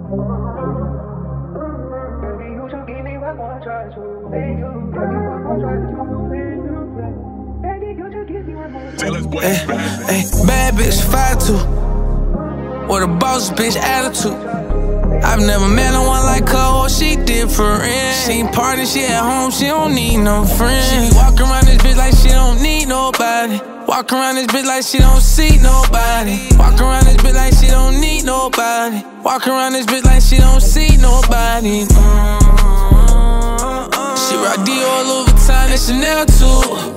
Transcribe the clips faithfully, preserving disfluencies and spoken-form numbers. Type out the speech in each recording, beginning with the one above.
Hey, hey, bad bitch five two with a boss bitch attitude. I've never met no one like her, oh, she different. She ain't party, she at home, she don't need no friends. She walk around this bitch like she don't need nobody. Walk around this bitch like she don't see nobody. Walk around this bitch like she don't need nobody. Walk around this bitch like she don't see nobody. Mm-hmm. She rock Dior, Louis Vuitton, and Chanel too.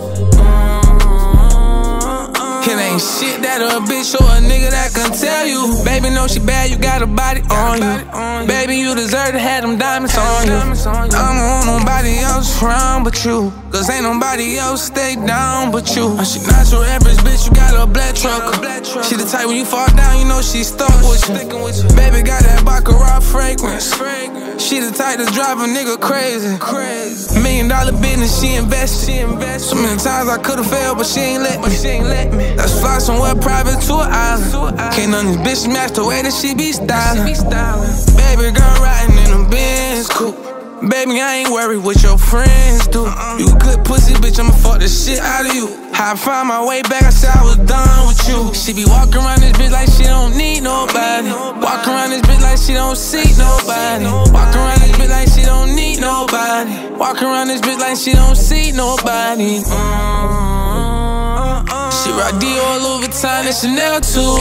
It ain't shit that a bitch or a nigga that can tell you. Baby, know she bad, you got a body on you. Baby, you deserve to have them diamonds on you. I don't want nobody else around but you, cause ain't nobody else stay down but you. She not your average bitch, you got a black trucker. She the type when you fall down, you know she stuck with you. Baby got that Baccarat fragrance. She the type to drive a nigga crazy. Million dollar business, she invested. So many times I could've failed, but she ain't let me. Let's fly somewhere private to an island. Can't none of these bitches match the way that she be styling. Baby girl riding in a Benz coupe. Baby, I ain't worried what your friends do. You a good pussy, bitch, I'ma fuck the shit out of you. How I find my way back, I said I was done with you. She be walking around this bitch like she don't need nobody. Walk around this bitch like she don't see nobody. Walk around this bitch like she don't need nobody. Walk around this bitch like she don't see nobody. Mm-hmm. She rock Dior, Louis Vuitton, and Chanel too.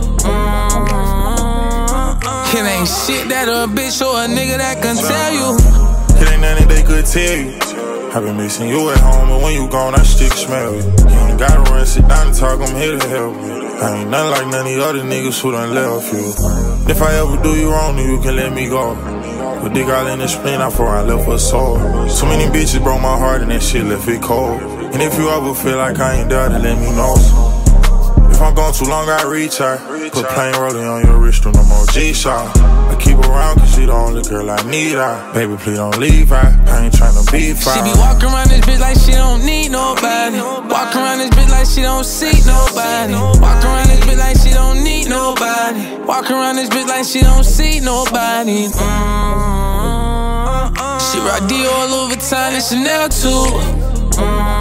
Mm-hmm. It ain't shit that a bitch or a nigga that can tell you. It ain't nothing they could tell you. I been missing you at home, but when you gone, I still smell you. You ain't gotta run, sit down and talk, I'm here to help you. I ain't nothing like none of the other niggas who done left you. If I ever do you wrong, then you can let me go. Put dick all in the spleen, I for I left her soul. So many bitches broke my heart and that shit left it cold. And if you ever feel like I ain't there, then let me know. If I'm gone too long, I reach her. Put plain rolling on your wrist, no more G-Shock. I keep her around cause she the only girl I need her. Baby, please don't leave her, I ain't tryna be fine. She be walking around this bitch like she don't need nobody. Walk around this bitch like she don't see nobody. Walk around this bitch like she don't need nobody. Walk around this bitch like she don't see nobody. Mm-hmm. She rock Dior, Louis Vuitton, and Chanel too.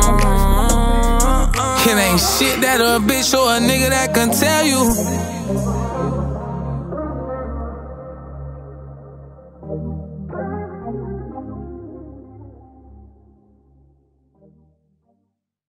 Mm-hmm. It ain't shit that a bitch or a nigga that can tell you.